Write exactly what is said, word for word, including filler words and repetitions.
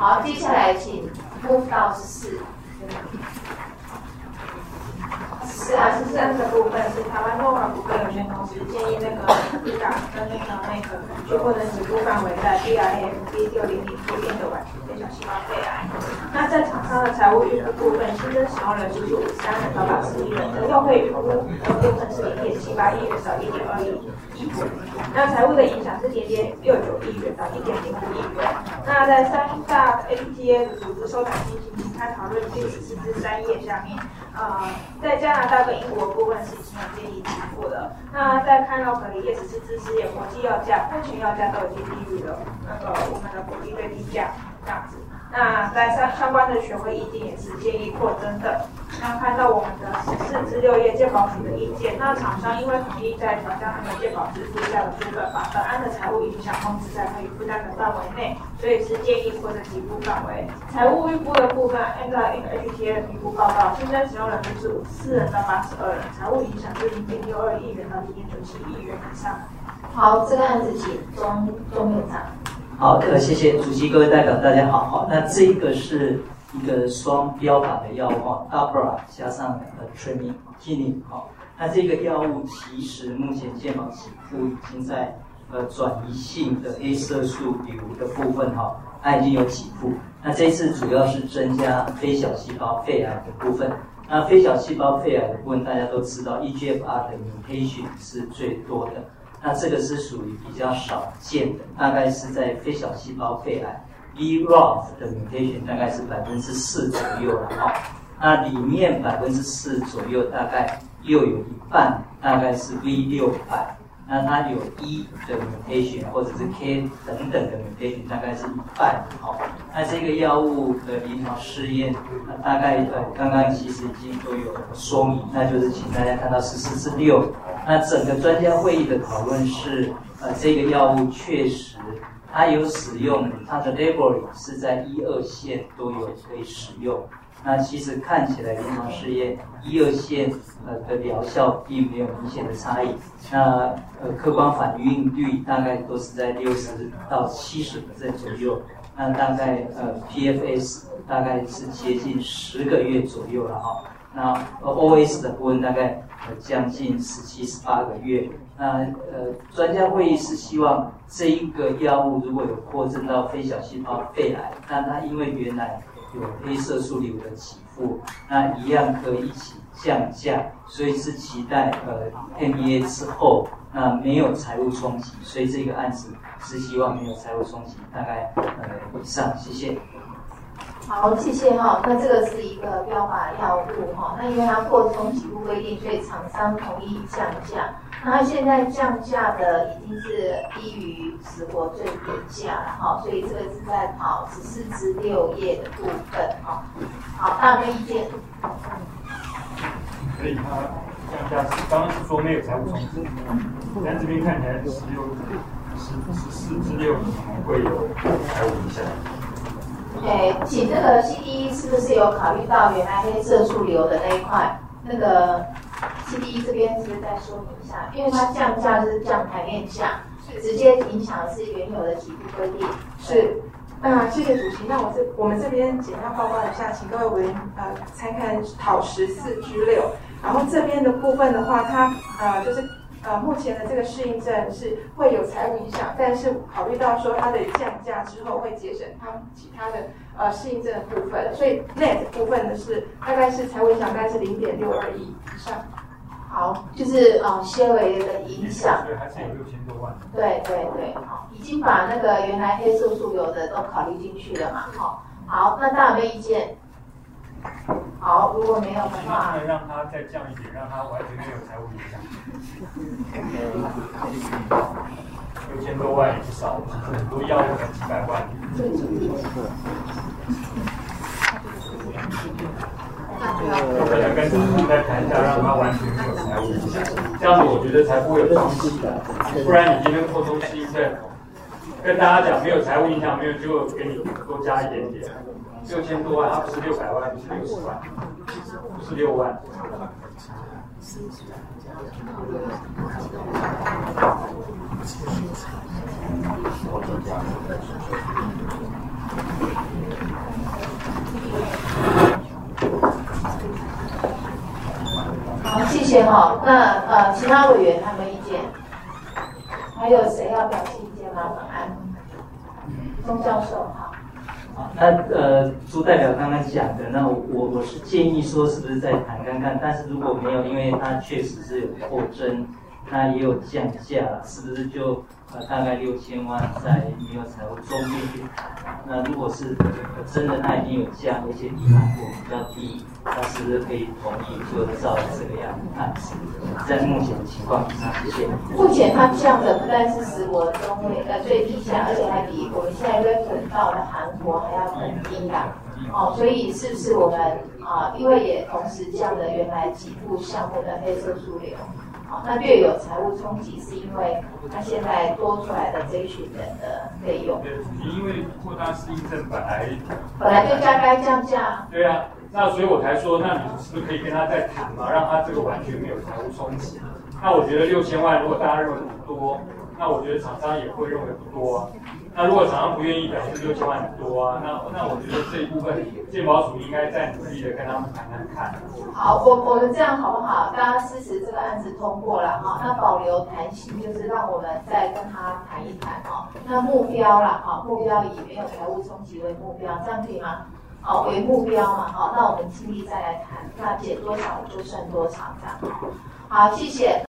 好，接下来请 move 到十四。 是啊，十三的部分是台湾诺华股份有限公司建议那个股港跟那个那个全部的指数范围在 B R A F B 六零零附近的晚期非小细胞肺癌。那在厂商的财务预估部分，新增使用人数是五十三人到八十一人，的用会预估的部分是零点七八亿元到一点二亿亿元。那财务的影响是零点六九亿元到一点零五亿元。那在三大 A T A 的组织收档进行参讨论第十四至三页下面。呃，在加拿大跟英国部分是已经有建议支付的。那在看到可以叶十四支事业国际要价、目前要价都已经低于了那个我们的国际最低价这样子。那在相相关的学会意见也是建议扩增的。那看到我们的十四至六页健保署的意见，那厂商因为统一在调降他们健保支付价的部分，把本案的财务影响控制在可以负担的范围内，所以是建议扩增给付范围。财务预估的部分，按照 H T A 的评估报告，新增使用人数是五十四人到八十二人，财务影响是零点六二亿元到零点九七亿元以上。 好，这个案子请钟钟院长。 好，呃，谢谢主席，各位代表，大家好。好，那这个是一个双标靶的药物哈 ，Abra 加上呃 Trimipini 好，那这个药物其实目前健保给付已经在呃转移性的 A 色素瘤的部分哈，它已经有给付。那这一次主要是增加非小细胞肺癌的部分。那非小细胞肺癌的部分，大家都知道 E G F R 的 mutation 是最多的。那这个是属于比较少见的，大概是在非小细胞肺癌 B R A F 的 mutation 大概是百分之四左右了哈。那里面百分之四左右，大概又有一半大概是 V 六百，那它有 E 的 mutation 或者是 K 等等的 mutation 大概是一半好。那这个药物的临床试验，呃、大概呃刚刚其实已经都有说明，那就是请大家看到十四至六。那整个专家会议的讨论是，呃，这个药物确实它有使用，它的 labeling 是在一二线都有可以使用。那其实看起来临床试验一二线呃的疗效并没有明显的差异。那呃客观反应率大概都是在六十到七十%左右。那大概呃 P F S 大概是接近十个月左右了哈。那 O S 的部分大概呃将近十七、十八个月。那呃专家会议是希望这一个药物如果有扩增到非小细胞肺癌，那它因为原来有黑色素瘤的给付，那一样可以一起降价，所以是期待呃 M E A 之后那没有财务冲击，所以这个案子是希望没有财务冲击，大概呃以上，谢谢。 好，谢谢哈。那这个是一个标靶药物哈，那因为它扩充给付规定，所以厂商同意降价。那它现在降价的已经是低于十国最低价了哈，所以这个是在跑十四至六页的部分哈。好，大家的意见？ 所以它降价是刚刚是说没有财务冲击，但这边看起来十六、十十四至六会有财务影响。 哎，请那个 C D E 是不是有考虑到原来黑色素瘤的那一块？那个 C D E 这边是不是再说明一下？因为它降价是降台面价，直接影响的是原有的给付规定。 是。那谢谢主席。那我这我们这边简要报告一下，请各位委员呃参看讨十四之六。然后这边的部分的话，它呃就是呃目前的这个适应症是会有财务影响，但是考虑到说它的降价之后会节省它其他的呃适应症的部分，所以 net 部分的是大概是财务影响大概是零点六二亿以上。 好，就是呃纤维的影响。 对，还是有六千多万。 对对对，好，已经把那个原来黑色素瘤的都考虑进去了嘛，好，好，那大家有没有意见？好，如果没有的话， 能不能让它再降一点，让它完全没有财务影响？六千多万也不少，很多药物才几百万。可能跟厂商再谈一下，让它完全没有财务影响，这样子我觉得才不会有冲击。不然你今天扩充适应症，跟大家讲没有财务影响，没有就给你多加一点点。六千多万，它不是六百万，是六十万，不是六万。 谢哈。那呃，其他委员他们意见，还有谁要表示意见吗？晚安，钟教授好。 好，那呃，朱代表刚刚讲的，那我我是建议说，是不是再谈看看？但是如果没有，因为它确实是有扩增，那也有降价，是不是就呃大概六千万在没有财务中间去谈？那如果是真的它已经有降，而且抵押过比较低，那是不是可以同意就照这个样案子？在目前的情况下，谢谢。 目前它降的不但是使我中位呃最低价，而且还比我们现在 reference 到的韩国还要更低的。哦，所以是不是我们啊、呃，因为也同时降了原来几部项目的黑色素流，好、哦，那略有财务冲击，是因为它现在多出来的这一群人的费用。 对，因为扩大适应症本来本来就加该降价。 对啊，那所以我才说，那你是不是可以跟他再谈嘛，让他这个完全没有财务冲击？那我觉得六千万，如果大家认为不多，那我觉得厂商也会认为不多啊。那如果厂商不愿意表示六千万很多啊，那那我觉得这一部分健保署应该再努力的跟他们谈谈看。 好，我我们这样好不好？大家支持这个案子通过了哈，那保留弹性，就是让我们再跟他谈一谈哈。那目标啦，哈，目标以没有财务冲击为目标，这样可以吗？好，为目标嘛，好，那我们尽力再来谈，那减多少就算多少这样。好，谢谢。